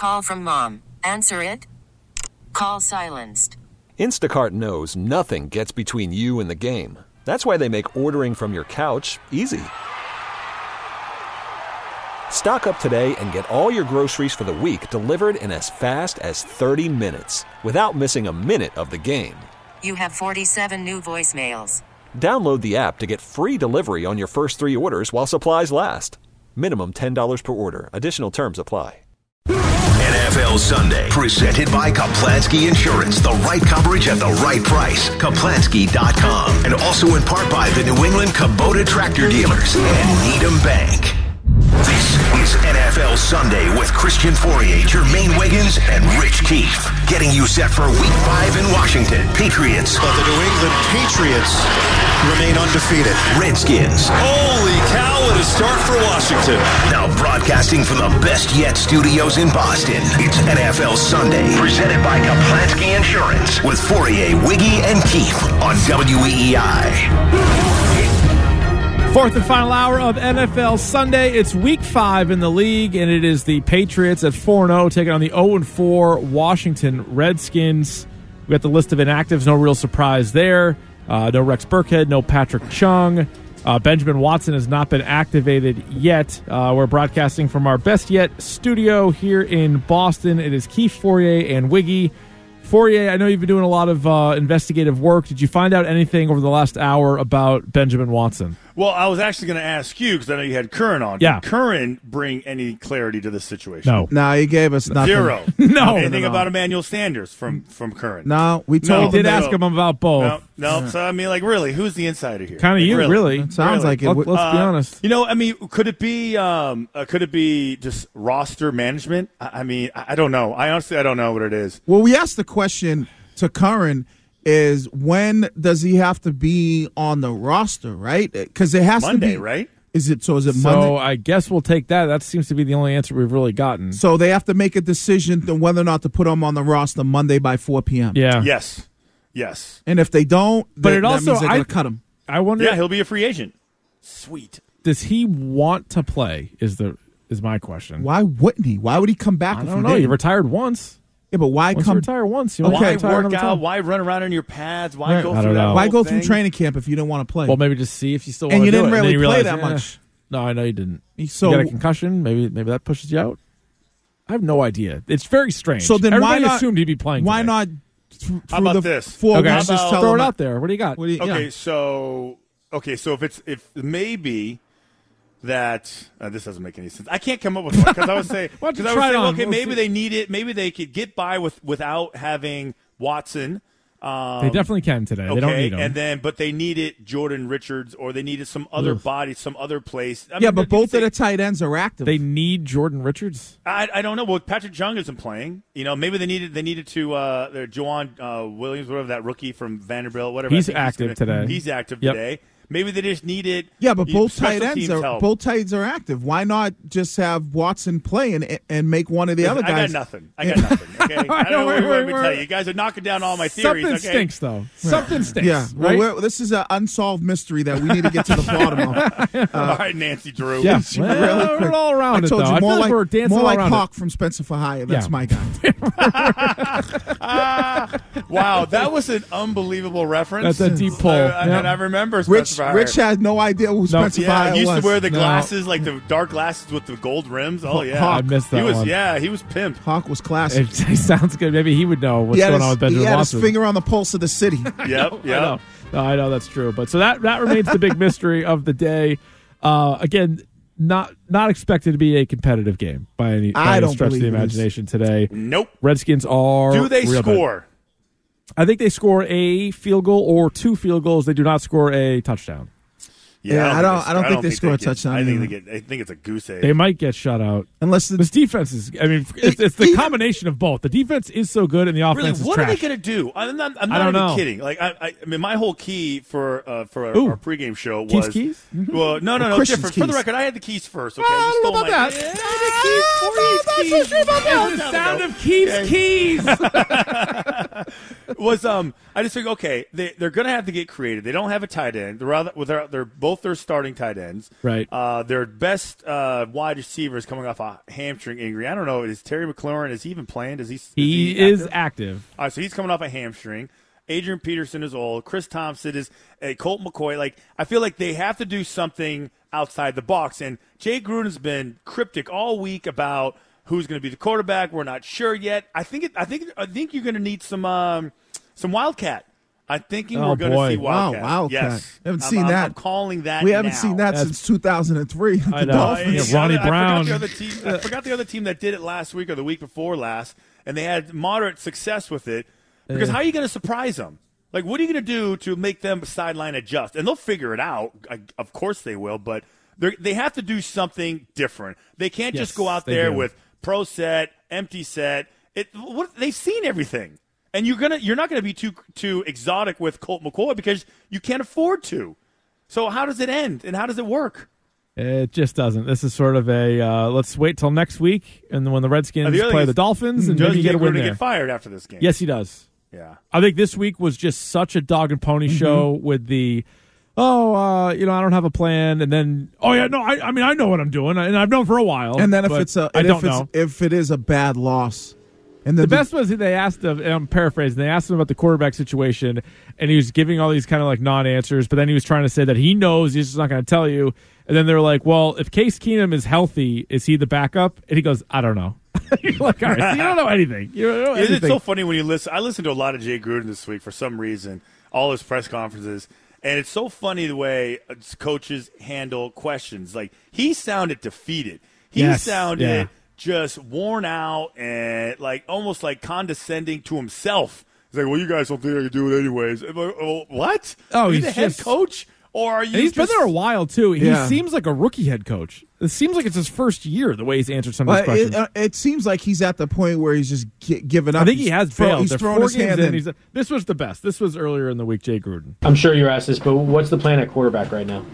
Call from mom. Answer it. Call silenced. Instacart knows nothing gets between you and the game. That's why they make ordering from your couch easy. Stock up today and get all your groceries for the week delivered in as fast as 30 minutes without missing a minute of the game. You have 47 new voicemails. Download the app to get free delivery on your first 3 orders while supplies last. Minimum $10 per order. Additional terms apply. NFL Sunday, presented by Kaplansky Insurance. The right coverage at the right price. Kaplansky.com. And also in part by the New England Kubota Tractor Dealers and Needham Bank. This is NFL Sunday with Christian Fourier, Jermaine Wiggins, and Rich Keefe. Getting you set for Week 5 in Washington. Patriots. But the New England Patriots remain undefeated. Redskins. Holy cow, what a start for Washington. Now broadcasting from the Best Yet studios in Boston, it's NFL Sunday, presented by Kaplansky Insurance, with Fourier, Wiggy, and Keefe on WEEI. Fourth and final hour of NFL Sunday. It's Week 5 in the league, and it is the Patriots at 4-0 taking on the 0-4 Washington Redskins. We got the list of inactives. No real surprise there. No Rex Burkhead, no Patrick Chung. Benjamin Watson has not been activated yet. We're broadcasting from our Best Yet studio here in Boston. It is Keefe, Fourier, and Wiggy. Fourier, I know you've been doing a lot of investigative work. Did you find out anything over the last hour about Benjamin Watson? Well, I was actually going to ask you because I know you had Curran on. Yeah. Did Curran bring any clarity to this situation? No, he gave us nothing. Zero. No. Anything about Emmanuel Sanders from Curran? No, we told We did ask him about both. No. So, I mean, like, really, who's the insider here? Kind of you, really. It sounds like it. Let's be honest. You know, I mean, could it be just roster management? I mean, I don't know. I don't know what it is. Well, we asked the question to Curran is when does he have to be on the roster, right? Because it has Monday, to be right? Is it Monday? So I guess we'll take that. That seems to be the only answer we've really gotten. So they have to make a decision on whether or not to put him on the roster Monday by 4 p.m. Yeah. Yes. And if they don't, But that it also means they're going to cut him. I wonder. Yeah, he'll be a free agent. Sweet. Does he want to play? Is my question. Why wouldn't he? Why would he come back? I don't know. You retired once. Yeah, but why Once come? you retire once, you Why retire work another out? time. Why run around in your pads? Why go I through don't that know. whole Why go through thing? training camp if you don't want to play? Well, maybe just see if you still and want you to do didn't it. really And then play you realize, that much. No, I know you didn't. So you got a concussion. Maybe that pushes you out. I have no idea. It's very strange. So then Everybody why not assumed he'd be playing. Why today. not? How about this? 4 Okay, weeks, just tell throw him it out there. What do you got? Okay, so if maybe that this doesn't make any sense. I can't come up with one because I was saying Why don't you try it on? okay, We'll maybe see. they need it. Maybe they could get by without having Watson. They definitely can today. Okay, They don't need him. but they needed Jordan Richards, or they needed some other body, some other place. I Yeah, mean, but both of the tight ends are active. They need Jordan Richards. I don't know. Well, Patrick Chung isn't playing. You know, maybe they needed to Juwan Williams, whatever, that rookie from Vanderbilt, whatever. He's I think active today. He's active Yep. today. Maybe they just needed. Yeah, but both special tight ends teams help. both tight ends are active. Why not just have Watson play and make one of the other guys? I got nothing. Okay, I don't know what to tell you. You guys are knocking down all my theories. Something stinks, though. Something stinks. Yeah, right? well, this is an unsolved mystery that we need to get to the bottom of. All right, Nancy Drew. Yeah, Really well, quick. we're all around I it, told though. you I feel more like we're dancing more all like around Hawk from Spencer for Hire. That's Yeah. my guy. Wow, that was an unbelievable reference. That's a deep pull. And I remember Spencer for Hire. Rich had no idea who Spencer for Yeah, Hire he used was. to wear the No. glasses, like the dark glasses with the gold rims. Oh yeah, Hawk. I missed that he was. one. Yeah, he was pimp. Hawk was classic. It sounds good. Maybe he would know what's going on with Benjamin he had Watson. his finger on the pulse of the city. Yep. I know. No, I know that's true. But so that remains the big mystery of the day. Again, not expected to be a competitive game by any don't stretch of the believe it is. imagination today. Nope. Redskins are. Do they real bad. score? I think they score a field goal or 2 field goals. They do not score a touchdown. Yeah, I don't think they score a touchdown I think either. I think it's a goose egg. They might get shut out. Unless This defense is. I mean, it's the combination of both. The defense is so good, and the offense Really, is what trash. are they going to do? I'm not I don't even know. kidding. Like, I mean, my whole key for our pregame show Keys, was keys? Well, no, Christian's different. For the keys. record, I had the keys first. Okay, I You don't know stole about my- that. Yeah, the keys. It's the sound of Keith's keys. was I just think okay, they're going to have to get creative. They don't have a tight end. They're both their starting tight ends. Right. Their best wide receiver is coming off a hamstring injury. I don't know. Is Terry McLaurin? Is he even playing? He is active. All right, so he's coming off a hamstring. Adrian Peterson is old. Chris Thompson is Colt McCoy. Like I feel like they have to do something outside the box. And Jay Gruden's been cryptic all week about who's going to be the quarterback. We're not sure yet. I think you're going to need some Wildcat. I'm thinking we're going to see Wildcat. Wow, Wildcat. Yes, I haven't seen that. I'm calling that. We haven't seen that since 2003. I know. Ronnie Brown. I forgot the other team that did it last week or the week before last, and they had moderate success with it. Because how are you going to surprise them? Like, what are you going to do to make them sideline adjust? And they'll figure it out. Of course they will, but they have to do something different. They can't just go out there with pro set, empty set. They've seen everything. And you're not going to be too exotic with Colt McCoy because you can't afford to. So how does it end, and how does it work? It just doesn't. This is sort of a let's wait till next week, and when the Redskins play the Dolphins, and maybe get a win there. Get fired after this game. Yes, he does. Yeah, I think this week was just such a dog and pony show with the, I don't have a plan, and then I know what I'm doing, and I've known for a while. And then if it is a bad loss. And the best was they asked him, and I'm paraphrasing, they asked him about the quarterback situation, and he was giving all these kind of like non-answers, but then he was trying to say that he knows, he's just not going to tell you. And then they're like, well, if Case Keenum is healthy, is he the backup? And he goes, I don't know. You're like, all right, so you don't know anything. It's so funny when you listen. I listened to a lot of Jay Gruden this week for some reason, all his press conferences, and it's so funny the way coaches handle questions. Like, he sounded defeated. He sounded just worn out and like almost like condescending to himself. He's like, well, you guys don't think I can do it anyways. I'm like, oh, what? Oh, he's the head coach? Or are you? He's been there a while too. He seems like a rookie head coach. It seems like it's his first year. The way he's answered some of these questions, it seems like he's at the point where he's just giving up. I think he has failed. He's thrown his hand in. This was the best. This was earlier in the week, Jay Gruden. I'm sure you're asked this, but what's the plan at quarterback right now?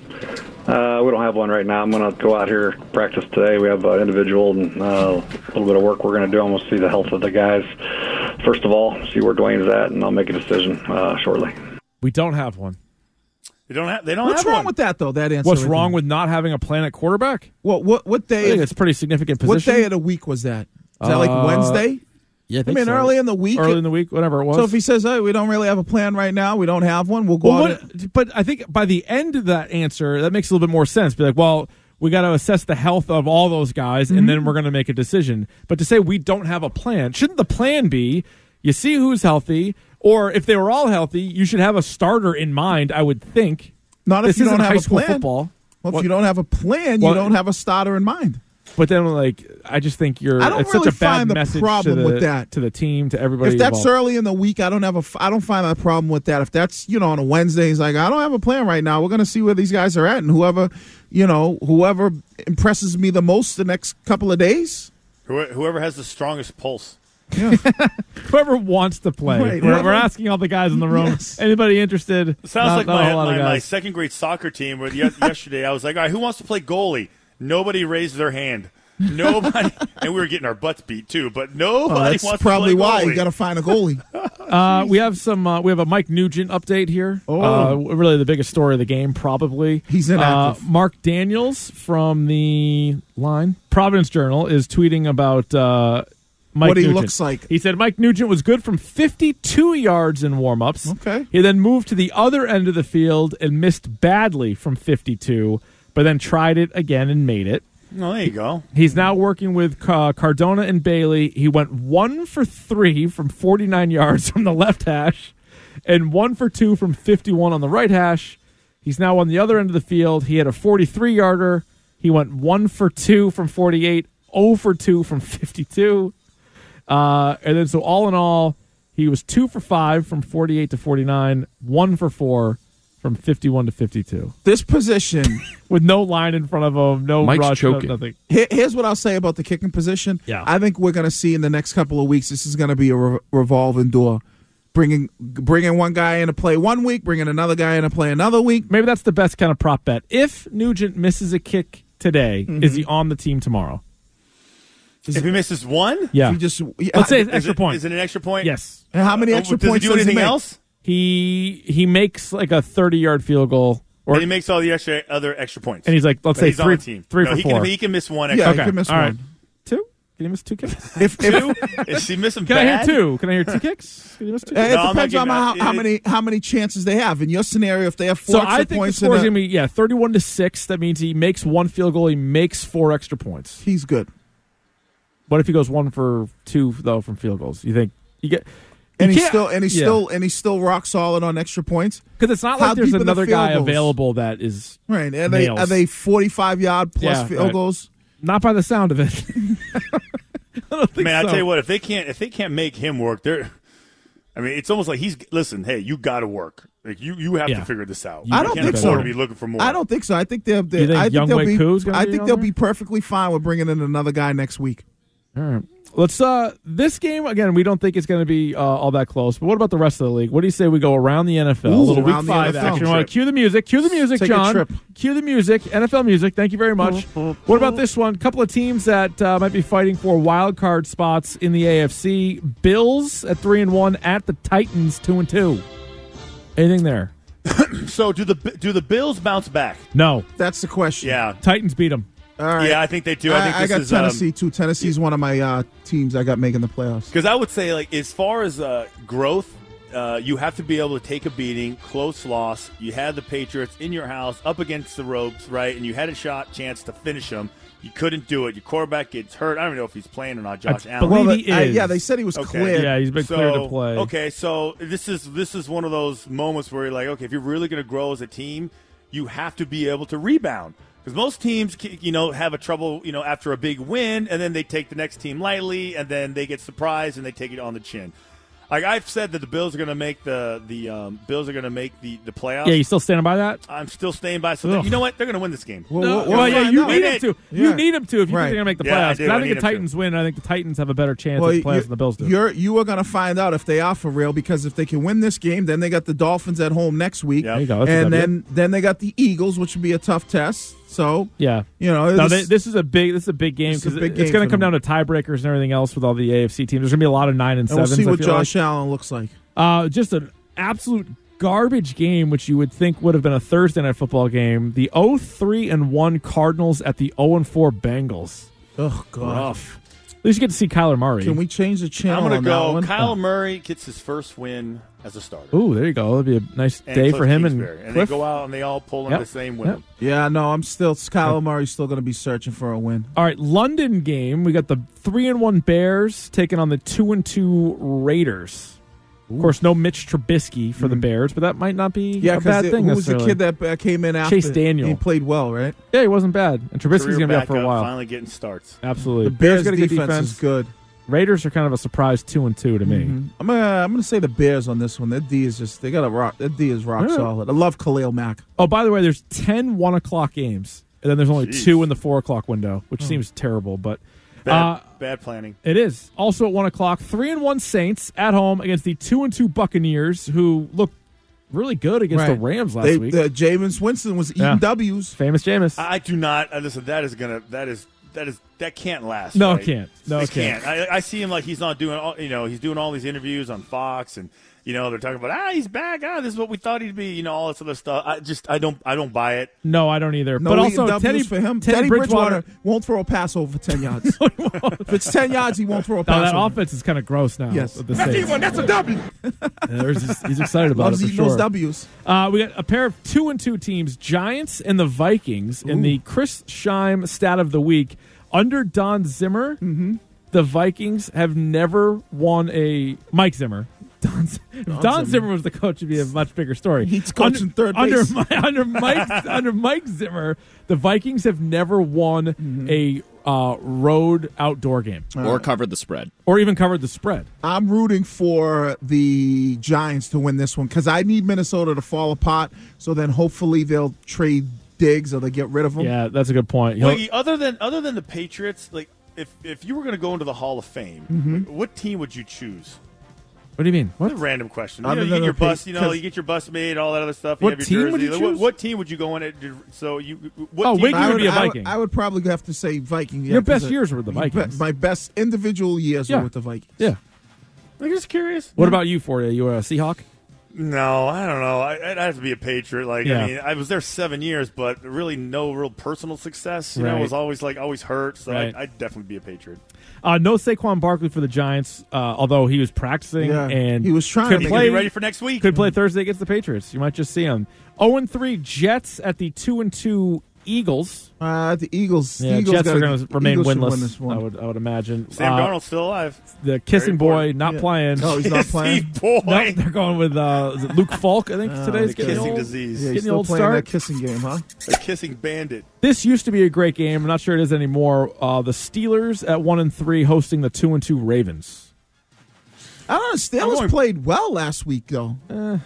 We don't have one right now. I'm going to go out here, practice today. We have an individual and a little bit of work we're going to do. I'm going to see the health of the guys first of all, see where Dwayne's at, and I'll make a decision shortly. We don't have one. They don't have What's wrong one. with that, though, that answer? What's wrong with not having a plan at quarterback? Well, what day? I think it's a pretty significant position. What day of the week was that? Is that like Wednesday? Yeah, I mean, so. Early in the week, whatever it was. So if he says, "Hey, we don't really have a plan right now. We don't have one," we'll go on. But I think by the end of that answer, that makes a little bit more sense. Be like, well, we got to assess the health of all those guys, and then we're going to make a decision. But to say we don't have a plan, shouldn't the plan be you see who's healthy, or if they were all healthy, you should have a starter in mind, I would think. Not if you don't have high a school plan. Football. Well, if you don't have a plan, you don't have a starter in mind. But then, I just think it's such a bad message to the team, to everybody. If that's involved. early in the week, I don't find a problem with that. If that's on a Wednesday, he's like, I don't have a plan right now. We're going to see where these guys are at, and whoever impresses me the most the next couple of days. Whoever has the strongest pulse. Yeah. Whoever wants to play. Right, we're asking all the guys in the room. Yes. Anybody interested? It sounds like my second grade soccer team. Where yesterday I was like, all right, who wants to play goalie? Nobody raised their hand. Nobody, and we were getting our butts beat too. But nobody wants to play goalie. That's probably why you got to find a goalie. We have a Mike Nugent update here. Really the biggest story of the game, probably. He's inactive. Mark Daniels from the Providence Journal is tweeting about Mike what he Nugent. Looks like. He said Mike Nugent was good from 52 yards in warm-ups. Okay. He then moved to the other end of the field and missed badly from 52, but then tried it again and made it. Oh, there you go. He's now working with Cardona and Bailey. He went 1 for 3 from 49 yards from the left hash and 1 for 2 from 51 on the right hash. He's now on the other end of the field. He had a 43-yarder. He went 1 for 2 from 48, 0 for 2 from 52. And then so all in all, he was 2 for 5 from 48 to 49, 1 for 4 from 51 to 52. This position with no line in front of him, no Mike's rush, choking. nothing. Here's what I'll say about the kicking position. Yeah. I think we're going to see in the next couple of weeks. This is going to be a revolving door. Bringing one guy in to play 1 week, bringing another guy in to play another week. Maybe that's the best kind of prop bet. If Nugent misses a kick today, is he on the team tomorrow? If he misses one? Yeah. He just Let's say it's extra point. Is it an extra point? Yes. And how many extra does points he do anything make? else? He makes like a 30-yard field goal. And he makes all the other extra points. And he's like, let's But say he's on three, the team. three No, for he four. He can miss one Yeah, extra. he can miss All one. right. Two? Can he miss two kicks? If Is he missing Can bad? I hear two? Can I hear two kicks? Can he miss two? it No, I'm not depends on giving how many chances they have. In your scenario, if they have 4 So extra I think the points, score is going to be 31-6. That means he makes one field goal. He makes 4 extra points. he's good. What if he goes 1 for 2 though from field goals? You think you get? And you he's can't- still still rock solid on extra points. because it's not How like there's deep are the another field guy goals? available that is Right? Are nails. they 45-yard plus Yeah, field right. goals? not by the sound of it. I don't think Man, so. I tell you what, if they can't make him work, I mean, it's almost like listen, hey, you got to work. Like you have Yeah. to figure this out. I You don't can't think afford so. to be looking for more. I don't think so. I think they'll. You think I think Young they'll Wei be. Koo's gonna I be think on they'll there? be perfectly fine with bringing in another guy next week. All right. Let's this game again. We don't think it's going to be all that close. But what about the rest of the league? What do you say we go around the NFL? Ooh, a little around week the 5 NFL. action. All right, cue the music. Cue the music, Take a John. trip. Cue the music. NFL music. Thank you very much. What about this one? A couple of teams that might be fighting for wild card spots in the AFC. Bills at 3-1 at the Titans 2-2. Anything there? So do the Bills bounce back? No. That's the question. Yeah, Titans beat them. All right. yeah, I think they do. I think I this got is Tennessee too. Tennessee's one of my teams I got making the playoffs. because I would say like as far as growth, you have to be able to take a beating, close loss. You had the Patriots in your house up against the ropes, right, and you had a chance to finish them. You couldn't do it. Your quarterback gets hurt. I don't even know if he's playing or not. Josh Allen. believe he is. Yeah, they said he was Okay. cleared. Yeah, he's been cleared to play. Okay, so this is one of those moments where you're like, okay, if you're really going to grow as a team, you have to be able to rebound. Because most teams, have a trouble, after a big win, and then they take the next team lightly, and then they get surprised and they take it on the chin. Like I've said that the Bills are going to make the playoffs. Yeah, you still standing by that? I'm still staying by. So you know what? They're going to win this game. Well, yeah, you need them to. Yeah. You need them to if you Right. think they're going to make the Yeah, I playoffs. do. But I I think need the 'em to. Titans win. I think the Titans have a better chance Well, at the playoffs than the Bills do. You are going to find out if they are for real because if they can win this game, then they got the Dolphins at home next week. Yep. There you go. That's a And W. then they got the Eagles, which would be a tough test. So Yeah. this, This is a big game This is because a big it's game going to for come them. down to tiebreakers and everything else with all the AFC teams. There's going to be a lot of 9 and and we'll 7s. see I what feel Josh Allen looks like. like. Just an absolute garbage game, which you would think would have been a Thursday night football game. The 0-3-1 Cardinals at the 0-4 Bengals. Oh God! Rough. At least you get to see Kyler Murray. Can we change the channel? I'm going on to that go. one? Kyler Murray gets his first win as a starter. Ooh, there you go. That'd be a nice And day Cliff for him Kingsbury. and they Cliff. go out and they all pull in Yep. the same win. Yep. Yeah, no, Kyler Murray's still going to be searching for a win. All right, London game. We got the 3-1 Bears taking on the 2-2 Raiders. Of course, no Mitch Trubisky for the Bears, but that might not be Yeah, a bad thing. who was the necessarily. kid that came in after? Chase Daniel. He played well, right? Yeah, he wasn't bad. And Trubisky's Career going to be out for a backup, while. Finally getting starts. Absolutely. The Bears' got a good defense is good. Raiders are kind of a surprise 2-2 to me. I'm gonna say the Bears on this one. Their D is rock Yeah. solid. I love Khalil Mack. Oh, by the way, there's 10 1 o'clock games, and then there's only Jeez. 2 in the 4 o'clock window, which seems terrible, but Bad planning. it is. Also at 1 o'clock, 3-1 Saints at home against the 2-2 Buccaneers, who looked really good against the Rams last week. Jameis Winston was eating Yeah. W's. Famous Jameis. I do not listen. That can't last. No, right? it can't. No, it can't. I see him like he's not doing all. He's doing all these interviews on Fox, and they're talking about he's back. This is what we thought he'd be. All this other stuff. I don't buy it. No, I don't either. No but eating also, W's for him. Teddy Bridgewater won't throw a pass over 10 yards. If it's 10 yards, he won't throw a No, pass. that over. offense is kind of gross now. Yes. with the Saints. That's a W. He's excited about Loves it for eating those sure. W's. We got a pair of 2-2 teams, Giants and the Vikings, in the Chris Scheim stat of the week. Under Don Zimmer, the Vikings have never won a Mike Zimmer. Don Zimmer was the coach. Would be a much bigger story. He's coaching third base. Under Mike Zimmer, the Vikings have never won a road outdoor game Or covered the spread. or even covered the spread. I'm rooting for the Giants to win this one because I need Minnesota to fall apart. So then hopefully they'll trade Diggs or they get rid of him. Yeah, that's a good point. Wiggy, other than the Patriots, like if you were going to go into the Hall of Fame, what team would you choose? What do you mean? What a random question. You, Other you than get your the bus. pay- You get your bus made, all that other stuff. What you have your team would jersey. you choose? What team would you go in? So you. What Oh, team Wiggy I would be a I Viking. I would probably have to say Viking. Your because best years were with the Vikings. My best individual years Yeah. were with the Vikings. Yeah. I'm just curious. What about you, for you a Seahawk? No, I don't know. I'd have to be a Patriot. Yeah. I mean, I was there 7 years, but really no real personal success. You know, Right. I was always hurt. So Right. I'd definitely be a Patriot. No Saquon Barkley for the Giants, although he was practicing Yeah, and he was trying could to make play Be ready for next week. Could play Thursday against the Patriots. You might just see him. 0-3 Jets at the 2-2 Eagles. The Eagles. Yeah, the Eagles Jets are gotta- going to remain Eagles should win winless. this one. I would imagine. Sam Darnold's still alive. The kissing Very boy important. not Yeah. playing. No, he's not playing. Boy. No, they're going with is it Luke Falk. I think today's the getting kissing old. disease. Yeah, Getting he's the still old playing start. that kissing game, huh? The kissing bandit. This used to be a great game. I'm not sure it is anymore. The Steelers at 1-3 hosting the 2-2 Ravens. I don't know. Steelers played well last week, though.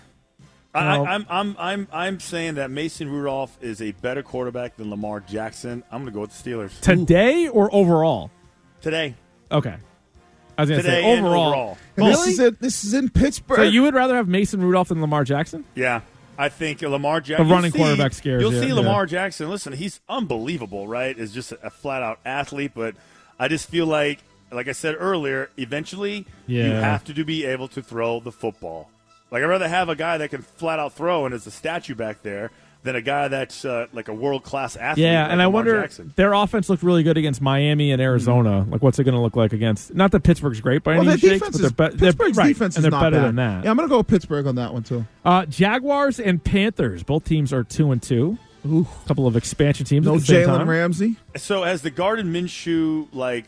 I'm saying that Mason Rudolph is a better quarterback than Lamar Jackson. I'm going to go with the Steelers Today or overall? today. Okay. I was going to Today say and overall. And This is in Pittsburgh. So you would rather have Mason Rudolph than Lamar Jackson? Yeah, I think Lamar Jackson. The running quarterback scares You'll you, see yeah. Lamar Jackson. Listen, he's unbelievable, right? Is just a flat out athlete, but I just feel like I said earlier, eventually you Yeah. have to be able to throw the football. Like I'd rather have a guy that can flat out throw and is a statue back there than a guy that's like a world class athlete. Yeah, like and I Lamar wonder, Jackson. their offense looked really good against Miami and Arizona. Like, what's it going to look like against? Not that Pittsburgh's great by Well, any their shakes, defense but is, they're Pittsburgh's right, defense and is they're not better bad. than that. Yeah, I'm going to go with Pittsburgh on that one, too. Jaguars and Panthers. Both teams are 2-2. A couple of expansion teams. No at the same Jalen time. Ramsey. So has the Garden Minshew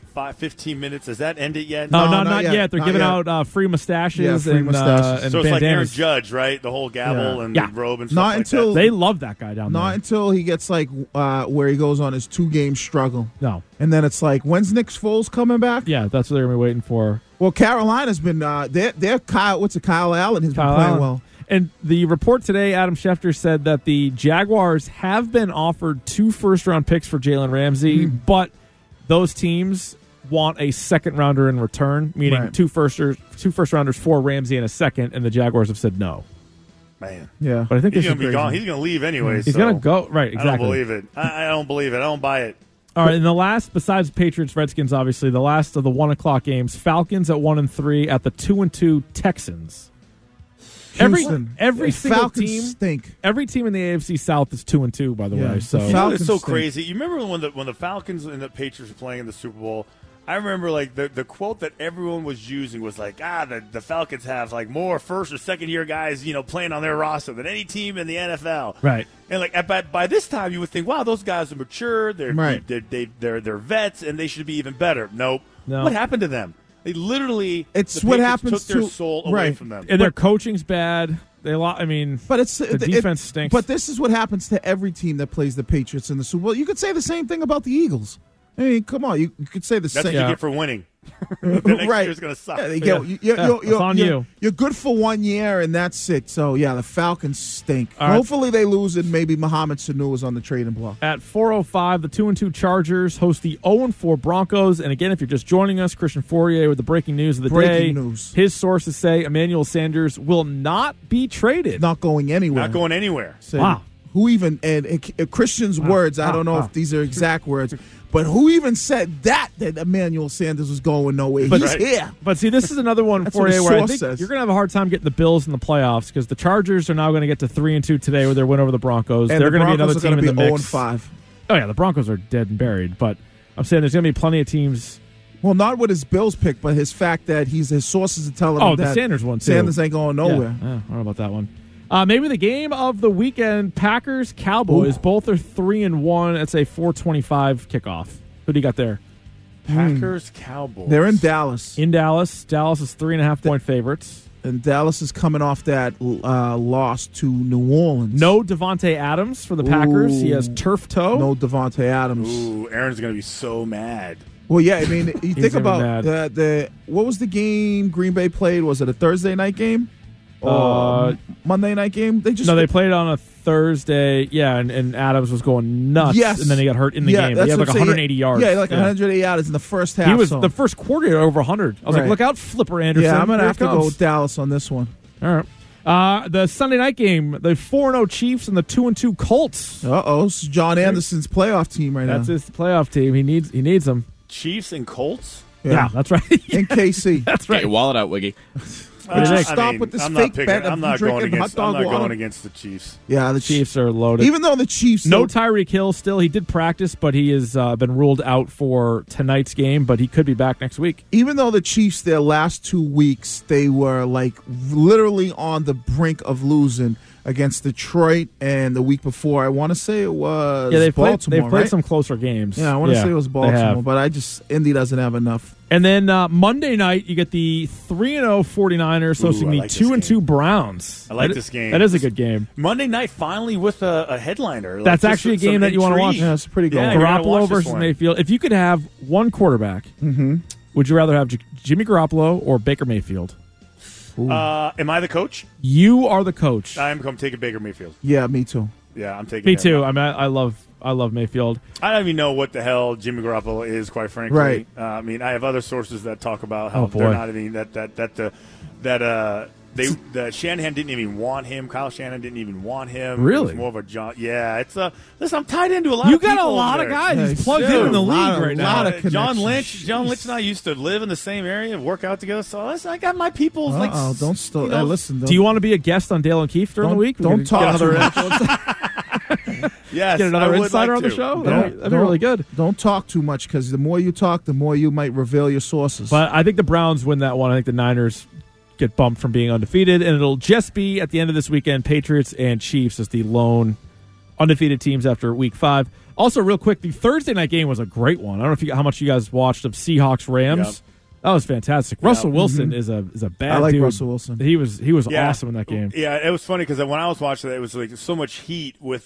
15 minutes? Has that ended yet? No, No, not yet. They're Not giving yet. out free mustaches, Yeah, free and, mustaches. and So it's like Aaron bandanas. Judge, right? The whole gavel and Yeah. the robe and stuff Not like until- that. They love that guy down Not there. until he gets where he goes on his 2-game struggle. No. And then it's like, when's Nick Foles coming back? Yeah, that's what they're going to be waiting for. Well, Carolina's been they're Kyle Allen has been Kyle playing Allen. well. And the report today, Adam Schefter said that the Jaguars have been offered 2 first-round picks for Jalen Ramsey, but those teams want a second-rounder in return, meaning Right. two first-rounders for Ramsey and a second, and the Jaguars have said no. Man, Yeah. But I think he's this going is to be crazy. gone. He's going to leave anyway. He's so going to go. Right, exactly. I don't believe it. I don't believe it. I don't buy it. All right, and the last, besides Patriots, Redskins, obviously, the last of the 1 o'clock games, Falcons at 1-3 at the 2-2 Texans. Houston. Every The single Falcons team, stink. every team in the AFC South is 2-2. By the Yeah. way, so The You know, Falcons it's so stink. crazy. You remember when the Falcons and the Patriots were playing in the Super Bowl? I remember the quote that everyone was using was like, the Falcons have like more first or second year guys, playing on their roster than any team in the NFL. right. And by this time you would think, wow, those guys are mature, they're Right. they're vets, and they should be even better. Nope. No. What happened to them? They literally It's the what Patriots happens took their to- soul away right. from them. And their coaching's bad. I mean, But it's the defense stinks. But this is what happens to every team that plays the Patriots in the Super Bowl. You could say the same thing about the Eagles. I mean, come on, you could say the That's same. what you get for winning. The next Right. year's going to suck. Yeah, It's on you. You're good for 1 year, and that's it. So, yeah, the Falcons stink. All right. Hopefully they lose, and maybe Mohamed Sanu is on the trading block. At 4:05, the 2-2 Chargers host the 0-4 Broncos. And again, if you're just joining us, Christian Fourier with the breaking news of the day. Breaking news. His sources say Emmanuel Sanders will not be traded. Not going anywhere. Not going anywhere. So, Wow. Who even, and Christian's words, I don't know if these are exact words, but who even said that Emmanuel Sanders was going nowhere? But- He's Right. here. But see, this is another one That's for what you the where I source think says. you're going to have a hard time getting the Bills in the playoffs because the Chargers are now going to get to 3-2 today with their win over the Broncos. And They're the going to be Broncos another are team in gonna the be mix. 0-5. Oh yeah, the Broncos are dead and buried. But I'm saying there's going to be plenty of teams. Well, not with his Bills pick, but his fact that his sources are telling him Oh, the that Sanders one too. Sanders ain't going nowhere. Yeah, I don't know about that one. Maybe the game of the weekend: Packers Cowboys. Both are 3-1. It's a 4:25 kickoff. Who do you got there? Packers, Cowboys. They're in Dallas, In Dallas. Dallas is 3.5-point favorites. and Dallas is coming off that loss to New Orleans. No Devontae Adams for the Packers. He has turf toe. No Devontae Adams. Ooh, Aaron's going to be so mad. Well, yeah, I mean, you think gonna be about mad. the what was the game Green Bay played? Was it a Thursday night game? Monday night game? They played on a Thursday. Yeah, and Adams was going nuts. Yes. And then he got hurt in the game. He had like 180 yards. Yeah, 180 yards in the first half. He was the first quarter he had over 100. I was like, look out, Flipper Anderson. Yeah, I'm going to have to go comes. with Dallas on this one. All right. The Sunday night game, the 4-0 Chiefs and the 2-2 Colts. This is John Anderson's playoff team right now. That's his playoff team. He needs them. Chiefs and Colts? Yeah, that's right. In KC. That's right. Get your wallet out, Wiggy. Stop with this fake bet of drinking hot dog water. going against the Chiefs. Yeah, the Chiefs are loaded. Even though the Chiefs... No Tyreek Hill still. He did practice, but he has been ruled out for tonight's game, but he could be back next week. Even though the Chiefs, their last 2 weeks, they were like literally on the brink of losing against Detroit, and the week before, I want to say it was Baltimore. They've played some closer games. Yeah, I want to say it was Baltimore, but Indy doesn't have enough. And then Monday night, you get the 3-0 49ers hosting the 2-2 Browns. I like this game. That is a good game. Monday night, finally with a headliner. That's actually a game that you want to watch. Yeah, it's pretty good. Yeah, Garoppolo versus Mayfield. If you could have one quarterback, would you rather have Jimmy Garoppolo or Baker Mayfield? Am I the coach? You are the coach. I'm taking Baker Mayfield. Yeah, me too. Yeah, I'm taking Me him. too. I mean, I love Mayfield. I don't even know what the hell Jimmy Garoppolo is, quite frankly. Right. I mean, I have other sources that talk about how they're not even that Shanahan didn't even want him. Kyle Shanahan didn't even want him. Really? It was more of a John. Yeah, it's listen. I'm tied into a lot. You of people got a lot over of there. guys. He's plugged in the league right now. John Lynch and I used to live in the same area, work out together. So listen, I got my people. Don't still listen. Do you want to be a guest on Dale and Keefe during the week? Don't talk. Yes, get another insider on the show. That'd be really good. Don't talk too much because the more you talk, the more you might reveal your sources. But I think the Browns win that one. I think the Niners get bumped from being undefeated, and it'll just be at the end of this weekend, Patriots and Chiefs as the lone undefeated teams after Week 5. Also, real quick, the Thursday night game was a great one. I don't know how much you guys watched of Seahawks-Rams. Yep. That was fantastic. Yep. Russell Wilson is a bad dude. I like Russell Wilson. He was awesome in that game. Yeah, it was funny because when I was watching it, it was like so much heat with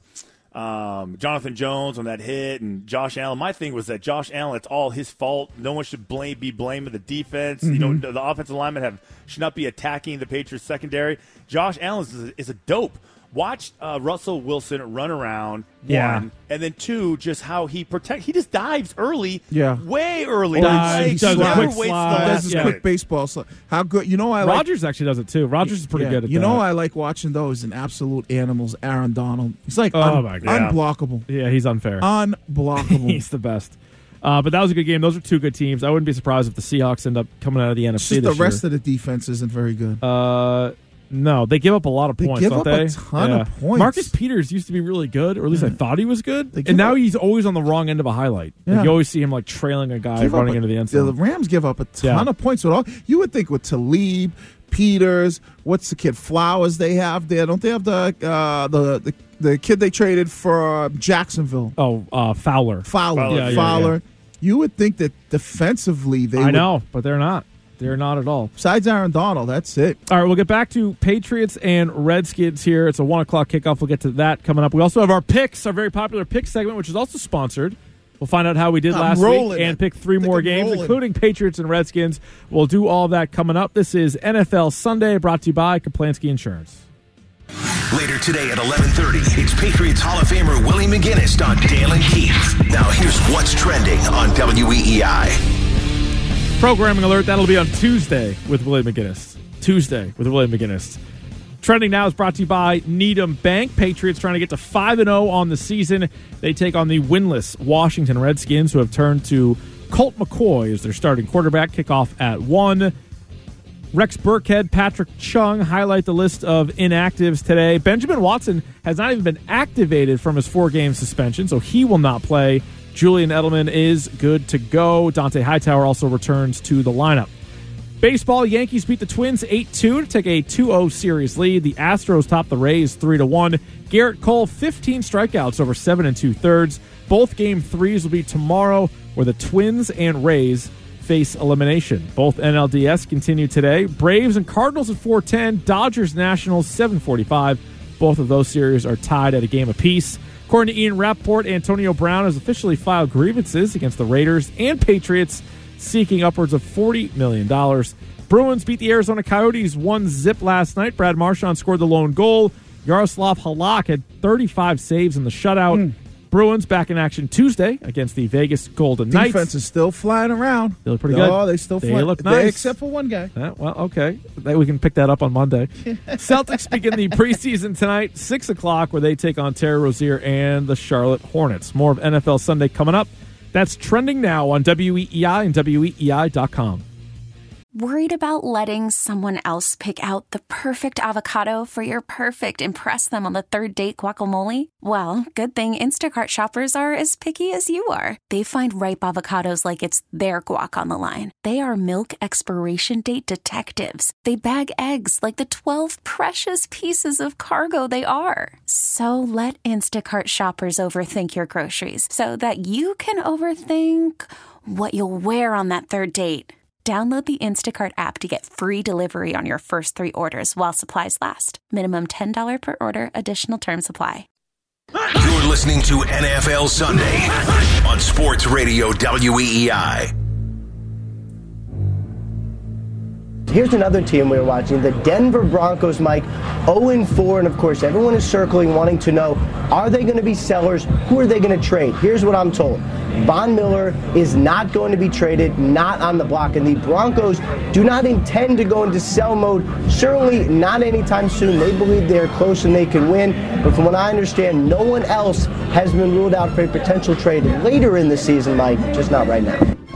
Jonathan Jones on that hit and Josh Allen. My thing was that Josh Allen, it's all his fault. No one should be blaming the defense. You know, the offensive linemen should not be attacking the Patriots secondary. Josh Allen is a dope. Watch Russell Wilson run around, one, and then two, just how he protects. He just dives early, way early. He does a quick slide. Does his quick baseball slide. How good? You know, Rodgers actually does it too. Rodgers is pretty good at that. You know, I like watching those in absolute animals. Aaron Donald. He's like my God. unblockable. Yeah, he's unfair. Unblockable. He's the best. But that was a good game. Those are two good teams. I wouldn't be surprised if the Seahawks end up coming out of the NFC this year. The rest of the defense isn't very good. No, they give up a lot of points, don't they? They give up a ton of points. Marcus Peters used to be really good, or at least I thought he was good. And now he's always on the wrong end of a highlight. Yeah. Like you always see him like trailing a guy running into the end zone. The Rams give up a ton of points. You would think with Talib, Peters, what's the kid, Flowers they have there? Don't they have the kid they traded for Jacksonville? Oh, Fowler. Fowler. Fowler. You would think that defensively they I know, but they're not. They're not at all. Besides Aaron Donald, that's it. All right, we'll get back to Patriots and Redskins here. It's a 1 o'clock kickoff. We'll get to that coming up. We also have our picks, our very popular pick segment, which is also sponsored. We'll find out how we did last week and pick 3 more games, including Patriots and Redskins. We'll do all of that coming up. This is NFL Sunday, brought to you by Kaplansky Insurance. Later today at 11:30, it's Patriots Hall of Famer Willie McGinnis on Dale and Keith. Now here's what's trending on WEEI. Programming alert, that'll be on Tuesday with Willie McGinnis. Trending now is brought to you by Needham Bank. Patriots trying to get to 5-0 on the season. They take on the winless Washington Redskins, who have turned to Colt McCoy as their starting quarterback. Kickoff at 1. Rex Burkhead, Patrick Chung highlight the list of inactives today. Benjamin Watson has not even been activated from his 4-game suspension, so he will not play. Julian Edelman is good to go. Dante Hightower also returns to the lineup. Baseball, Yankees beat the Twins 8-2 to take a 2-0 series lead. The Astros top the Rays 3-1. Garrett Cole, 15 strikeouts over 7 2/3. Both game 3s will be tomorrow, where the Twins and Rays face elimination. Both NLDS continue today. Braves and Cardinals at 4:10. Dodgers Nationals 7:45. Both of those series are tied at a game apiece. According to Ian Rappaport, Antonio Brown has officially filed grievances against the Raiders and Patriots, seeking upwards of $40 million. Bruins beat the Arizona Coyotes 1-0 last night. Brad Marchand scored the lone goal. Yaroslav Halak had 35 saves in the shutout. Bruins back in action Tuesday against the Vegas Golden Knights. Defense is still flying around. They look pretty good. Oh, they still fly. They look nice. Except for one guy. Well, okay. We can pick that up on Monday. Celtics begin the preseason tonight, 6 o'clock, where they take on Terry Rozier and the Charlotte Hornets. More of NFL Sunday coming up. That's trending now on WEEI and WEEI.com. Worried about letting someone else pick out the perfect avocado for your perfect impress them on the third date guacamole? Well, good thing Instacart shoppers are as picky as you are. They find ripe avocados like it's their guac on the line. They are milk expiration date detectives. They bag eggs like the 12 precious pieces of cargo they are. So let Instacart shoppers overthink your groceries so that you can overthink what you'll wear on that third date. Download the Instacart app to get free delivery on your first 3 orders while supplies last. Minimum $10 per order. Additional terms apply. You're listening to NFL Sunday on Sports Radio WEEI. Here's another team we were watching, the Denver Broncos, Mike, 0-4, and of course everyone is circling wanting to know, are they going to be sellers? Who are they going to trade? Here's what I'm told. Von Miller is not going to be traded, not on the block, and the Broncos do not intend to go into sell mode, certainly not anytime soon. They believe they are close and they can win, but from what I understand, no one else has been ruled out for a potential trade later in the season, Mike, just not right now.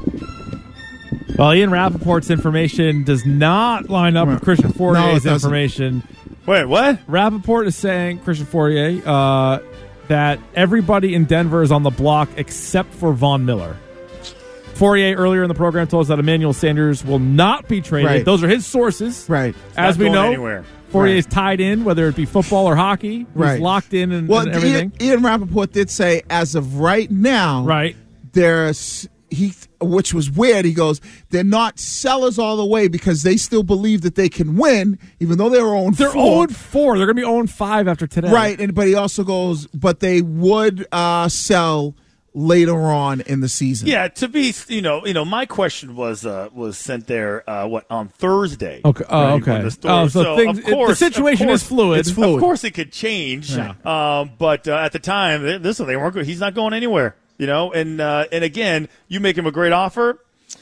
Well, Ian Rappaport's information does not line up with Christian Fournier's information. Wait, what? Rappaport is saying, Christian Fournier, that everybody in Denver is on the block except for Von Miller. Fournier earlier in the program told us that Emmanuel Sanders will not be traded. Right. Those are his sources. Right. As we know, anywhere. Fournier's tied in, whether it be football or hockey. Right. He's locked in and everything. Ian Rappaport did say, as of right now, right, there's which was weird. He goes, they're not sellers all the way because they still believe that they can win, even though they're 0-4. They're 0-4. They're going to be 0-5 after today. Right, but he also goes, but they would sell later on in the season. Yeah, to be, my question was sent there on Thursday. Okay. Oh, okay. So things, of course, the situation is fluid. It's fluid. Of course, it could change. Yeah. But at the time, they weren't good. He's not going anywhere. And again, you make him a great offer.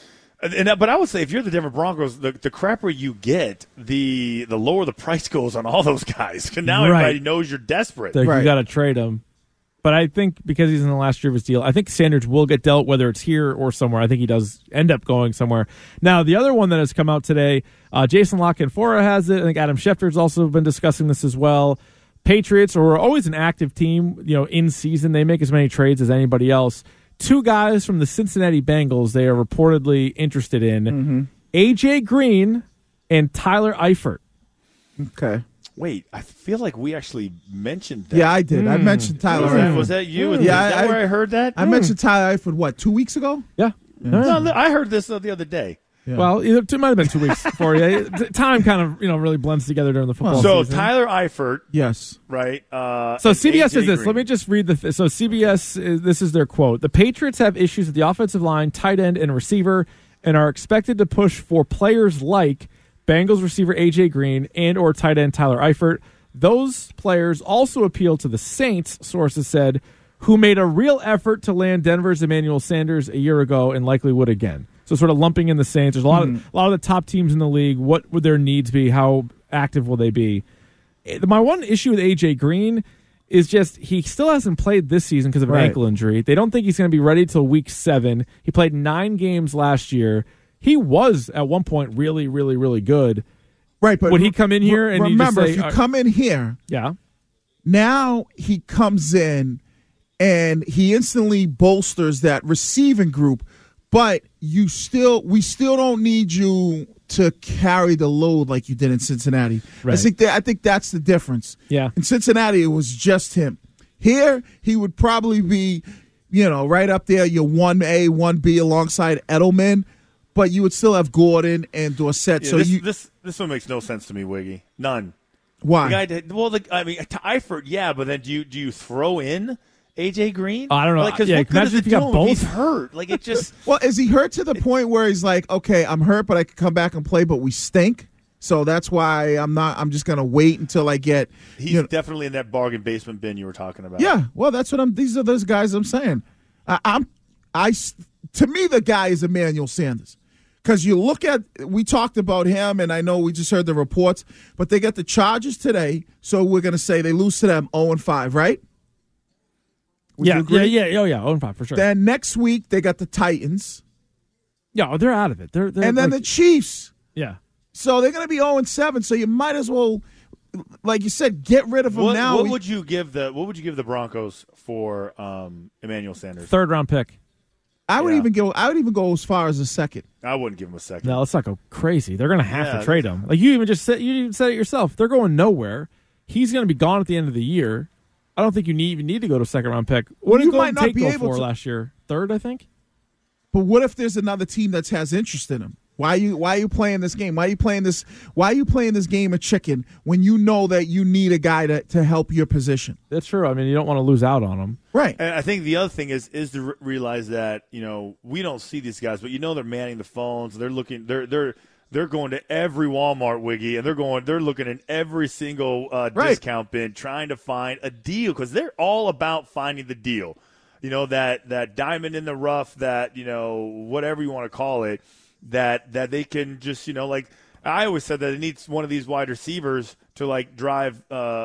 But I would say if you're the Denver Broncos, the crapper you get, the lower the price goes on all those guys. Because now everybody knows you're desperate. You got to trade him. But I think because he's in the last year of his deal, I think Sanders will get dealt, whether it's here or somewhere. I think he does end up going somewhere. Now, the other one that has come out today, Jason La Canfora has it. I think Adam Schefter's also been discussing this as well. Patriots are always an active team, in season. They make as many trades as anybody else. 2 guys from the Cincinnati Bengals they are reportedly interested in. Mm-hmm. A.J. Green and Tyler Eifert. Okay. Wait, I feel like we actually mentioned that. Yeah, I did. I mentioned Tyler Eifert. Was that you? Yeah, Is that where I heard that? I mentioned Tyler Eifert, 2 weeks ago? Yeah. No, I heard this the other day. Yeah. Well, it might have been 2 weeks for you. Time kind of really blends together during the football season. So Tyler Eifert, yes, right? So CBS says this. Let me just read so CBS. This is their quote: "The Patriots have issues with the offensive line, tight end, and receiver, and are expected to push for players like Bengals receiver A.J. Green and/or tight end Tyler Eifert. Those players also appeal to the Saints," sources said, "who made a real effort to land Denver's Emmanuel Sanders a year ago and likely would again." So sort of lumping in the Saints. There's a lot of the top teams in the league. What would their needs be? How active will they be? My one issue with A.J. Green is just he still hasn't played this season because of an ankle injury. They don't think he's going to be ready till week 7. He played 9 games last year. He was, at one point, really, really, really good. Right, but would he come in here and remember, you just say, if you come in here, now he comes in and he instantly bolsters that receiving group. But we still don't need you to carry the load like you did in Cincinnati. Right. I think that's the difference. Yeah. In Cincinnati, it was just him. Here, he would probably be, right up there, your 1A, 1B alongside Edelman, but you would still have Gordon and Dorsett. Yeah, this one makes no sense to me, Wiggy. None. Why? To Eifert, yeah, but then do you throw in AJ Green? I don't know. Like, 'cause yeah, what good imagine does if it you do got him? both. He's hurt. Like, it just. Well, is he hurt to the point where he's like, okay, I'm hurt, but I can come back and play, but we stink? So that's why I'm just going to wait until I get. He's definitely in that bargain basement bin you were talking about. Yeah, well, that's what these are those guys I'm saying. To me, the guy is Emmanuel Sanders. Because you look at, we talked about him, and I know we just heard the reports, but they got the Chargers today, so we're going to say they lose to them 0-5, right? Would you agree? Yeah, 0-5 for sure. Then next week they got the Titans. Yeah, they're out of it. They're and then the Chiefs. Yeah. So they're going to be 0-7. So you might as well, like you said, get rid of them now. What would you give the Broncos for Emmanuel Sanders? 3rd round pick. I would even go as far as a 2nd. I wouldn't give him a 2nd. No, let's not go crazy. They're going to have to trade him. Like you even said it yourself. They're going nowhere. He's going to be gone at the end of the year. I don't think you even need to go to a 2nd round pick. What did Golden Tate go for last year? 3rd, I think. But what if there's another team that has interest in him? Why are you playing this game? Why are you playing this game of chicken when you know that you need a guy to help your position? That's true. I mean, you don't want to lose out on him. Right. And I think the other thing is to realize that, we don't see these guys, but they're manning the phones. They're looking they're going to every Walmart, Wiggy, and they're looking in every single discount bin trying to find a deal because they're all about finding the deal. That diamond in the rough, that, whatever you want to call it, that they can just, like I always said that it needs one of these wide receivers to like drive,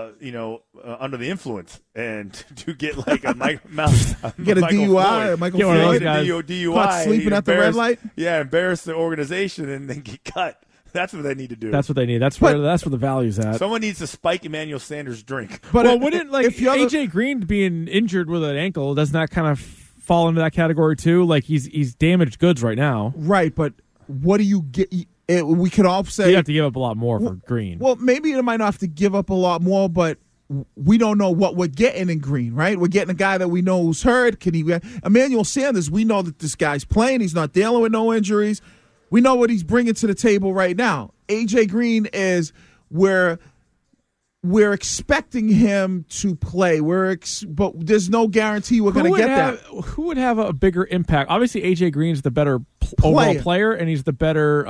under the influence and to get like a get a DUI, Michael Floyd, DUI, caught sleeping at the red light. Yeah, embarrass the organization and then get cut. That's what they need to do. That's what they need. That's where the value's at. Someone needs to spike Emmanuel Sanders' drink. But wouldn't if AJ Green being injured with an ankle, doesn't that kind of fall into that category too? Like he's damaged goods right now. Right, but what do you get? We could all say you have to give up a lot more for Green. Well, maybe you might not have to give up a lot more, but we don't know what we're getting in Green, right? We're getting a guy that we know who's hurt. Emmanuel Sanders, we know that this guy's playing. He's not dealing with no injuries. We know what he's bringing to the table right now. AJ Green is where we're expecting him to play. But there's no guarantee we're going to get that. Who would have a bigger impact? Obviously, AJ Green's the better overall player, and he's the better.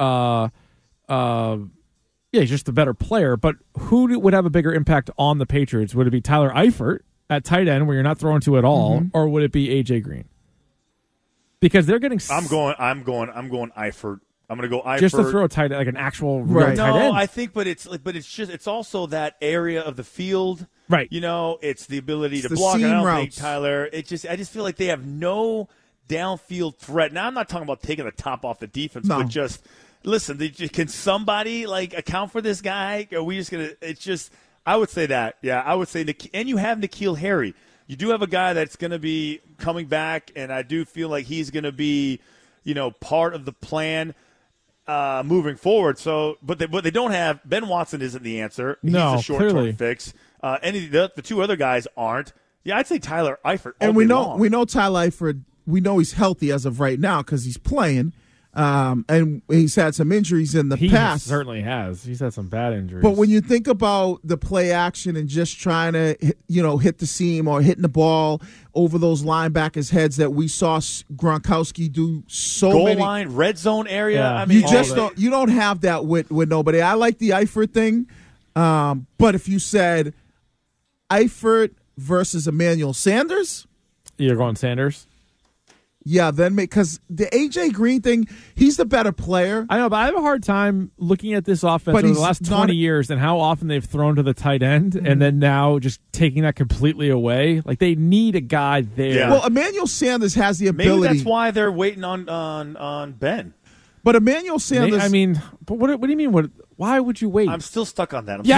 He's just the better player. But who would have a bigger impact on the Patriots? Would it be Tyler Eifert at tight end, where you're not throwing to at all, or would it be AJ Green? Because they're getting. I'm going Eifert. I'm going to go Eifert. Just to throw a tight end, like an actual real tight end. No, I think, but it's also that area of the field. Right. It's the ability to block. I don't think Tyler. I just feel like they have no downfield threat. Now I'm not talking about taking the top off the defense, but just listen. Can somebody account for this guy? Are we just gonna? It's just. I would say that. Yeah, I would say and you have N'Keal Harry. You do have a guy that's going to be coming back, and I do feel like he's going to be, part of the plan. Moving forward, but they don't have Ben Watson isn't the answer. He's a short-term fix. The two other guys aren't. Yeah, I'd say Tyler Eifert. And we know Tyler Eifert. We know he's healthy as of right now because he's playing, and he's had some injuries in the past. He certainly has. He's had some bad injuries. But when you think about the play action and just trying to hit the seam or hitting the ball over those linebackers' heads that we saw Gronkowski do goal many line, red zone area. Yeah. I mean, you don't have that with nobody. I like the Eifert thing, but if you said Eifert versus Emmanuel Sanders, you're going Sanders. Yeah, then because the AJ Green thing, he's the better player. I know, but I have a hard time looking at this offense over the last 20 years and how often they've thrown to the tight end and then now just taking that completely away. Like, they need a guy there. Yeah. Well, Emmanuel Sanders has the ability. Maybe that's why they're waiting on Ben. But Emmanuel Sanders. But what do you mean? Why would you wait? I'm still stuck on that.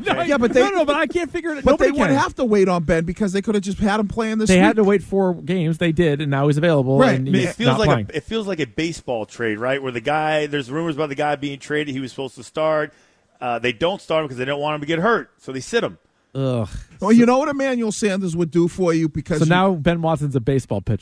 But I can't figure it out. But they wouldn't have to wait on Ben because they could have just had him playing this week. They had to wait 4 games. They did, and now he's available. Right. And it feels like a baseball trade, right? Where there's rumors about the guy being traded. He was supposed to start. They don't start him because they don't want him to get hurt, so they sit him. Ugh. Well, you know what Emmanuel Sanders would do for you because now Ben Watson's a baseball pitcher.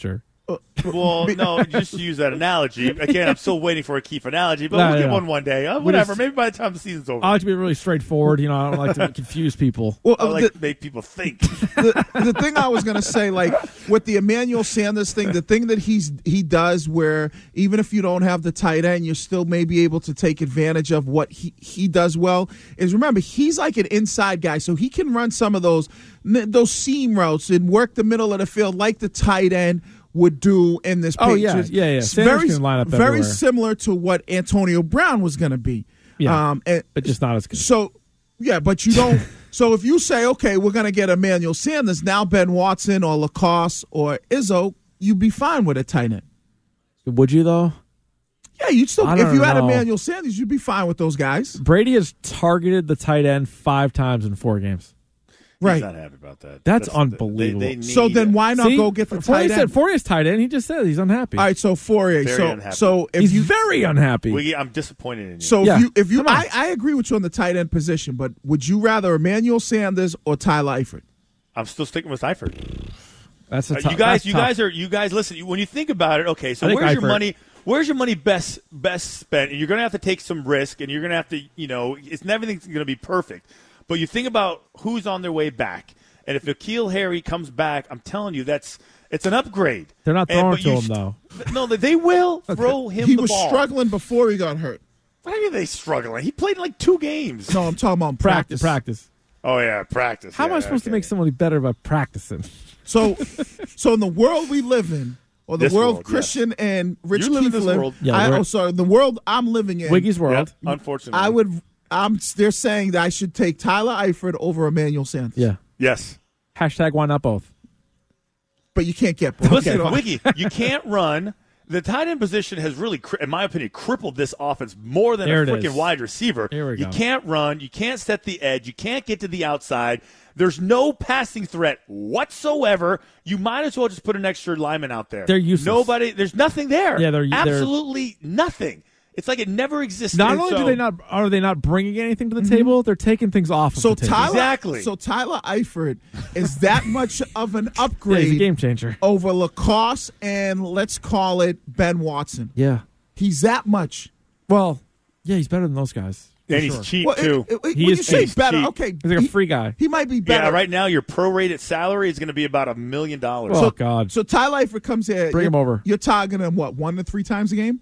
Well, no, just use that analogy. Again, I'm still waiting for a Keith analogy, but we'll get one day. Whatever. Maybe by the time the season's over. I like to be really straightforward. You know, I don't like to confuse people. Well, I like to make people think. The thing I was going to say, like with the Emmanuel Sanders thing, the thing that he does where even if you don't have the tight end, you're still maybe able to take advantage of what he does well is, remember, he's like an inside guy, so he can run some of those seam routes and work the middle of the field like the tight end would do in this Patriots. Yeah. Sanders can line up very everywhere. Similar to what Antonio Brown was going to be. Yeah, but just not as good. So, yeah, but you don't. So if you say, okay, we're going to get Emmanuel Sanders, now Ben Watson or Lacoste or Izzo, you'd be fine with a tight end. Would you, though? Yeah, you'd still. If you had Emmanuel Sanders, you'd be fine with those guys. Brady has targeted the tight end 5 times in 4 games. Right. He's not happy about that. That's unbelievable. They so then why not go get the tight end? Fourier's tight end. He just said he's unhappy. All right, so Fourier. So if he's very unhappy. I'm disappointed in you. So if you, I agree with you on the tight end position, but would you rather Emmanuel Sanders or Tyler Eifert? I'm still sticking with Eifert. That's a you guys. Listen, when you think about it, okay. So where's your money? Where's your money best spent? And you're going to have to take some risk, and you're going to have to, everything's going to be perfect. But you think about who's on their way back, and if N'Keal Harry comes back, I'm telling you, it's an upgrade. They're not throwing to him though. No, they will throw him. He the was ball. struggling before he got hurt. What do you mean they struggling? He played in like 2 games. No, I'm talking about practice. Practice. Oh yeah, practice. How am I supposed to make somebody better by practicing? So in the world we live in, or the world Christian and Rich you live in Keith this world. Yeah, the world I'm living in. Wiggy's world. Yep, unfortunately, they're saying that I should take Tyler Eifert over Emmanuel Sanders. Yeah. Yes. Hashtag why not both? But you can't get both. Listen, Wiggy, you can't run. The tight end position has really, in my opinion, crippled this offense more than a freaking wide receiver. Here we go. You can't run. You can't set the edge. You can't get to the outside. There's no passing threat whatsoever. You might as well just put an extra lineman out there. They're useless. There's nothing there. Yeah, they're absolutely nothing. It's like it never existed. Not only are they not bringing anything to the table, they're taking things off of the table. Exactly. So Tyler Eifert is that much of an upgrade. He's a game changer over Lacoste and let's call it Ben Watson. Yeah, he's that much. Well, yeah, he's better than those guys. And he's cheap too. He is cheap. Better. Cheap. Okay, he's like a free guy. He might be better. Yeah, right now your prorated salary is going to be about $1 million. Oh God! So Tyler Eifert comes here. Bring him over. You're targeting him 1 to 3 times a game.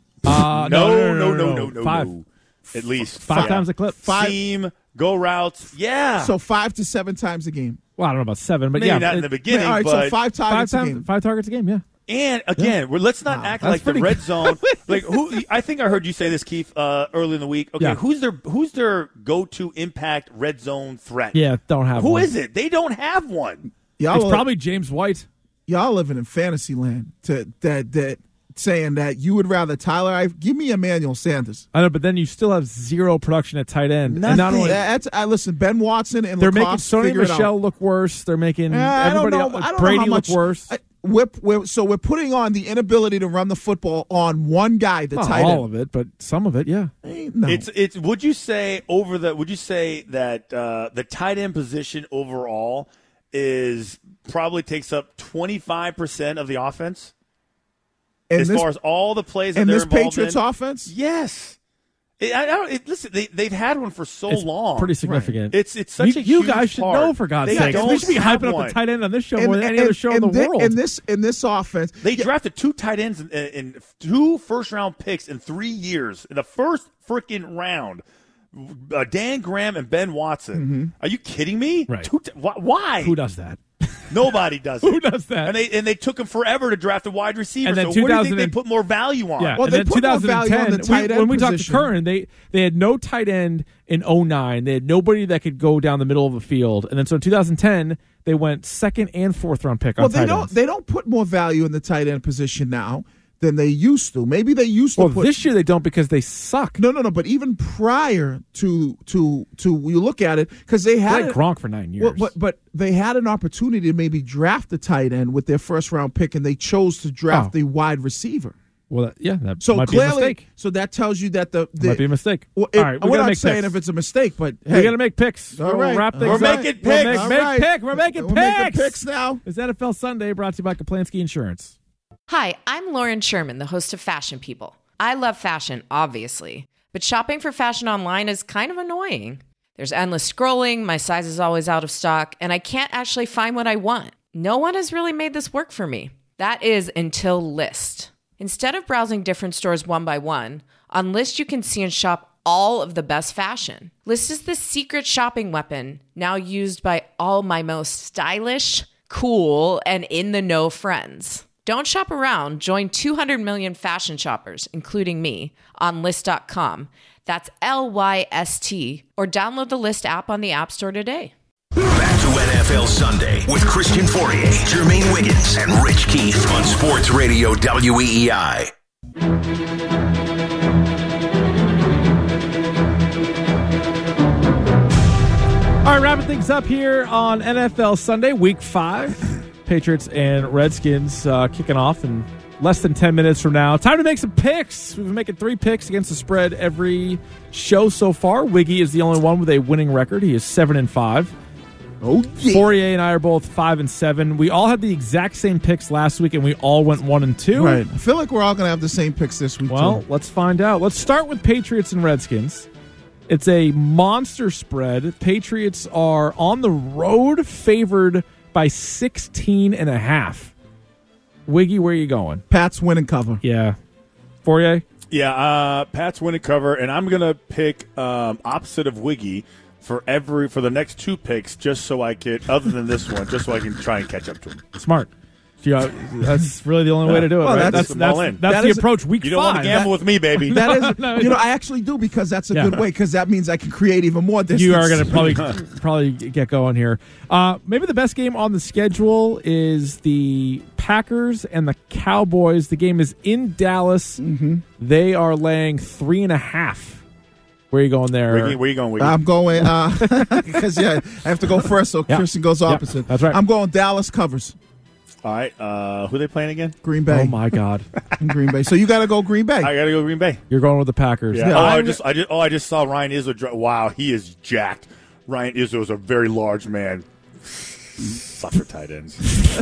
No. 5. At least 5 times a clip. Seam, go routes. Yeah. So 5 to 7 times a game. Well, I don't know about 7, but maybe not in the beginning. All right, but so 5 targets a game. 5 targets a game. Yeah. And again, let's not act like the red zone. Like who? I think I heard you say this, Keith, early in the week. Okay, who's their go-to impact red zone threat? Yeah, don't have. Who is it? They don't have one. It's probably James White. Y'all living in fantasy land. That saying that you would rather Tyler Eifert. Give me Emmanuel Sanders. I know, but then you still have 0 production at tight end. Nothing. And not only listen, Ben Watson and they're Lacoste making Sony Michel look worse. They're making everybody else, Brady look worse. So we're putting on the inability to run the football on one guy, the tight end. Not all of it, but some of it, yeah. No. It's. Would you say that the tight end position overall probably takes up 25% of the offense? As far as all the plays that they're involved in? In this Patriots offense? Yes. Listen, they've had one for so long. Pretty significant. Right. It's such a huge You guys should part. know, for God's sake. We should be hyping up the tight end on this show more than any other show in the world. In this offense. They drafted 2 tight ends in 2 first-round picks in 3 years. In the first freaking round. Dan Graham and Ben Watson. Mm-hmm. Are you kidding me? Right. Why? Who does that? Nobody does it. Who does that? And they took him forever to draft a wide receiver. And then so what do you think they put more value on? Yeah. Well, they put more value on the tight end when we talked to position. Curran, they had no tight end in 2009. They had nobody that could go down the middle of the field. And then so in 2010, they went 2nd and 4th round pick on tight ends. They don't put more value in the tight end position now than they used to. Maybe they used to. Well, this year they don't because they suck. No. But even prior to you look at it, because they had Gronk for 9 years. But they had an opportunity to maybe draft a tight end with their first round pick, and they chose to draft the wide receiver. Well, that clearly, might be a mistake. So that tells you that the might be a mistake. Well, all right, we're not saying if it's a mistake, but we got to make picks. All right, we'll wrap things We're up. making picks. We're making picks now. It's NFL Sunday, brought to you by Kaplansky Insurance. Hi, I'm Lauren Sherman, the host of Fashion People. I love fashion, obviously, but shopping for fashion online is kind of annoying. There's endless scrolling, my size is always out of stock, and I can't actually find what I want. No one has really made this work for me. That is until Lyst. Instead of browsing different stores one by one, on Lyst you can see and shop all of the best fashion. Lyst is the secret shopping weapon now used by all my most stylish, cool, and in-the-know friends. Don't shop around. Join 200 million fashion shoppers, including me, on Lyst.com. That's Lyst, or download the Lyst app on the App Store today. Back to NFL Sunday with Christian Fourier, Jermaine Wiggins, and Rich Keefe on Sports Radio WEEI. All right, wrapping things up here on NFL Sunday, Week 5. Patriots and Redskins kicking off in less than 10 minutes from now. Time to make some picks. We've been making 3 picks against the spread every show so far. Wiggy is the only one with a winning record. He is 7-5. Oh, yeah. Fourier and I are both 5-7. We all had the exact same picks last week, and we all went 1-2. Right. I feel like we're all going to have the same picks this week, well, too. Let's find out. Let's start with Patriots and Redskins. It's a monster spread. Patriots are on the road, favored by 16.5. Wiggy, where are you going? Pats win and cover. Yeah. Fourier? Yeah, Pats win and cover, and I'm going to pick opposite of Wiggy for the next 2 picks, just so I could, other than this one, just so I can try and catch up to him. Smart. That's really the only way to do it. Well, right? That's the approach. Week 5. You don't want to gamble with me, baby. That is, I actually do, because that's a good way, because that means I can create even more distance. You are going to probably get going here. Maybe the best game on the schedule is the Packers and the Cowboys. The game is in Dallas. Mm-hmm. They are laying 3.5. Where are you going there? Where are you going, Wiggy? I'm going, because, I have to go first, so Christian goes opposite. That's right. I'm going Dallas covers. All right. Who are they playing again? Green Bay. Oh, my God. Green Bay. So you got to go Green Bay. I got to go Green Bay. You're going with the Packers. Yeah. I just saw Ryan Izzo. Wow, he is jacked. Ryan Izzo is a very large man. Suck for tight ends.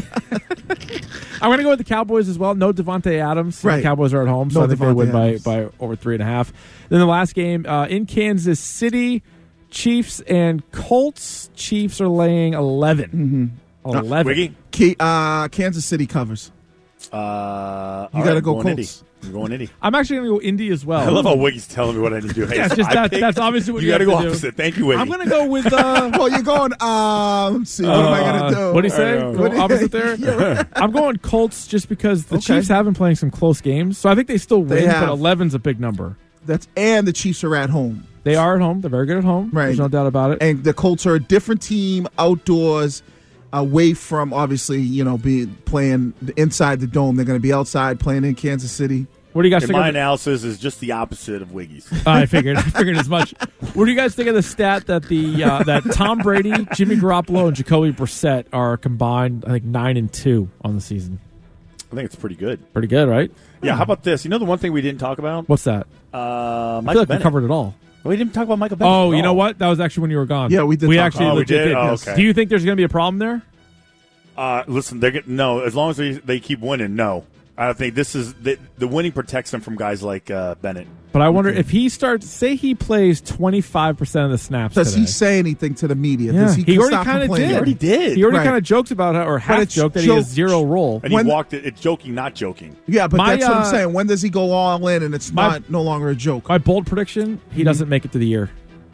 I'm going to go with the Cowboys as well. No Devontae Adams. Right. The Cowboys are at home, so I think they win by over 3.5. Then the last game in Kansas City, Chiefs and Colts. Chiefs are laying 11. Mm-hmm. 11. Wiggy? Kansas City covers. You got to go Colts. I'm going Indy. I'm actually going to go Indy as well. I love how Wiggy's telling me what I need to do. Hey, yeah, that's obviously what you got to go do. opposite. Thank you, Wiggy. I'm going to go with... well, you're going... let's see. What am I going to do? What do you say? Go opposite there? I'm going Colts just because the Chiefs have been playing some close games. So I think they still win, but 11's a big number. And the Chiefs are at home. They are at home. They're very good at home. Right. There's no doubt about it. And the Colts are a different team outdoors, away from, obviously, being playing inside the dome. They're going to be outside playing in Kansas City. What do you guys think? My analysis is just the opposite of Wiggy's. I figured as much. What do you guys think of the stat that that Tom Brady, Jimmy Garoppolo, and Jacoby Brissett are combined, I think, 9-2 on the season? I think it's pretty good. Pretty good, right? Yeah. How about this? You know the one thing we didn't talk about? What's that? Michael I feel like Bennett. we covered it all. We didn't talk about Michael Bennett. Oh, you know what? That was actually when you were gone. Yeah, we did. We talk actually about legit did. Okay. Do you think there's going to be a problem there? Listen, no. As long as they keep winning, no. I think this is the winning protects them from guys like Bennett. But I wonder if he starts. Say he plays 25% of the snaps. Does today. he say anything to the media? Yeah. Does He already kind of did. He already did. He already kind of joked about how, or half joked that he has zero role. And he walked it. It's joking, not joking. Yeah, but that's what I'm saying. When does he go all in and it's no longer a joke? My bold prediction: he doesn't make it to the year.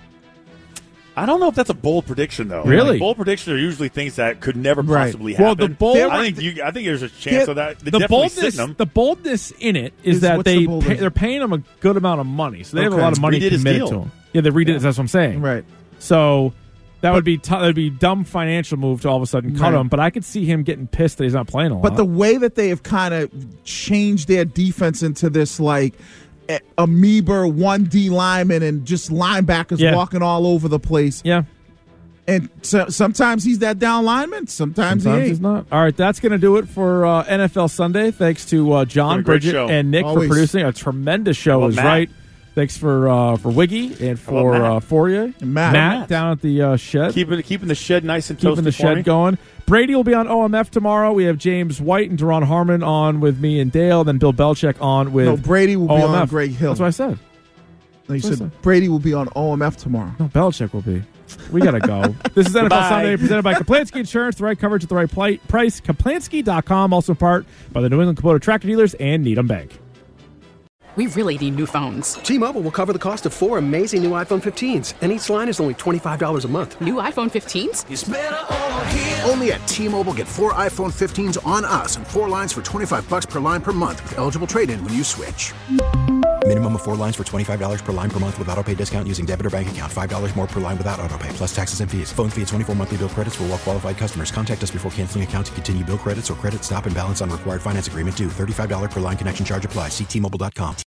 I don't know if that's a bold prediction, though. Really? Like, bold predictions are usually things that could never possibly happen. Well, the bold, I think there's a chance of that. The boldness in it is that they're paying him a good amount of money, so they have a lot of money committed to him. Yeah, they redid it. That's what I'm saying. Right. So that would be dumb financial move to all of a sudden cut him. But I could see him getting pissed that he's not playing a lot. But the way that they have kind of changed their defense into this like amoeba 1D lineman and just linebackers walking all over the place. Yeah. And so, sometimes he's that down lineman. Sometimes he ain't. He's not. All right, that's going to do it for NFL Sunday. Thanks to John, Bridget, and Nick for producing a tremendous show. Is right. Thanks for Wiggy and for Fourier. And Matt down at the shed. Keeping the shed nice and toasty. Keeping the shed going. Brady will be on OMF tomorrow. We have James White and Deron Harmon on with me and Dale. Then Bill Belichick on with Brady will be OMF. on Greg Hill. That's what I said. No, you said Brady will be on OMF tomorrow. No, Belichick will be. We got to go. This is NFL Sunday presented by Kaplansky Insurance. The right coverage at the right price. Kaplansky.com, also in part by the New England Kubota Tractor Dealers and Needham Bank. We really need new phones. T-Mobile will cover the cost of 4 amazing new iPhone 15s, and each line is only $25 a month. New iPhone 15s? It's better over here. Only at T-Mobile, get 4 iPhone 15s on us and 4 lines for $25 per line per month with eligible trade-in when you switch. Minimum of 4 lines for $25 per line per month with autopay discount using debit or bank account. $5 more per line without autopay, plus taxes and fees. Phone fee at 24 monthly bill credits for well-qualified customers. Contact us before canceling account to continue bill credits or credit stop and balance on required finance agreement due. $35 per line connection charge applies. See T-Mobile.com.